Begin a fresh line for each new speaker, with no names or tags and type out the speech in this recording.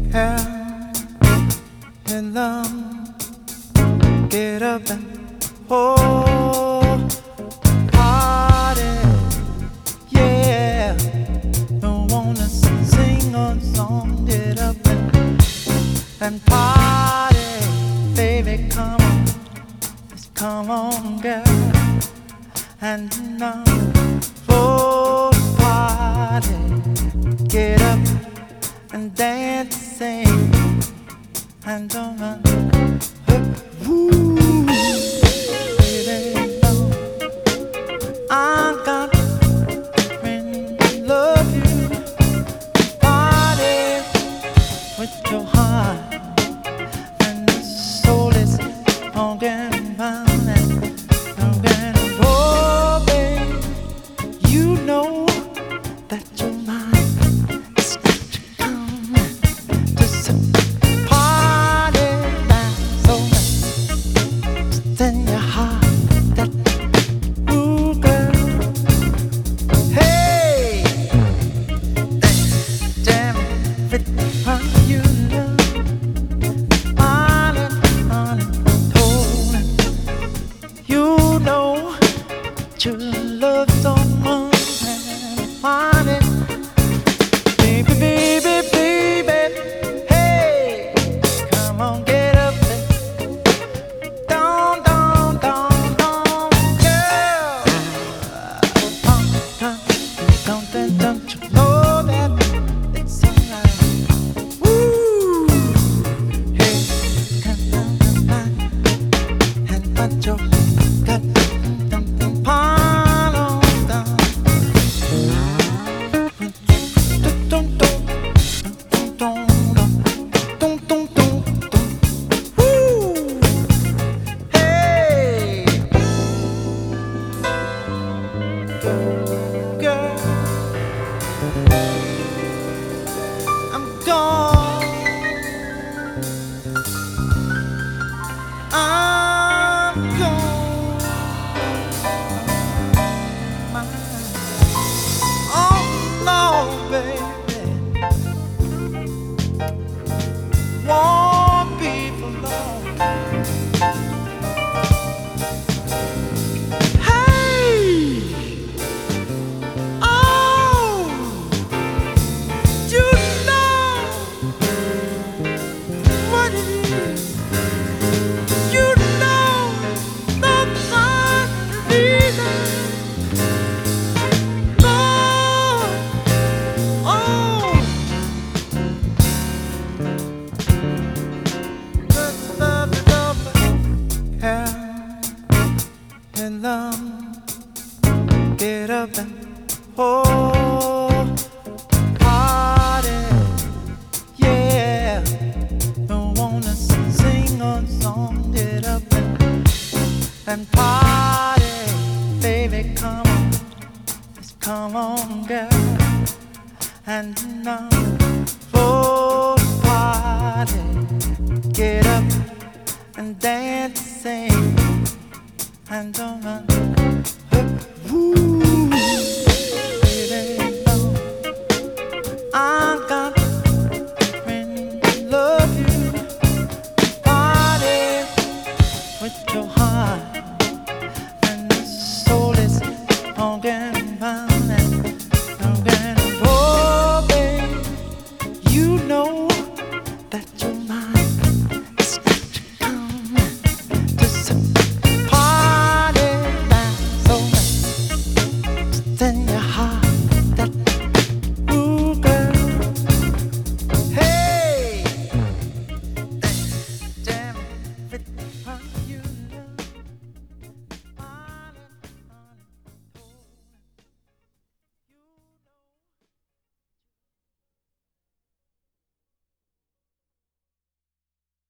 Hell in love, get up and party, yeah. Don't wanna sing a song, get up and party, baby, come on, girl, and now for party, get up and dance, sing, and don't run. Woo, baby, no, I got a friend who love you. Party with your heart, and the soul is pumping round and round. Oh, baby, you know that you're mine. Your love so much and find it, baby, baby, baby. Hey, come on, get up and down, down, down, down, girl. Don't you know that it's alright? Woo, hey, come on, and put your gut. I'm gone. I'm gone. Oh no, baby, won't be for long. Hey, oh, you know what it is. You know the fine reason. In love, get up and party, yeah. Don't wanna sing a song, get up and party, baby, come on, girl, and now for party, get up and dance, sing, and don't run. Woo.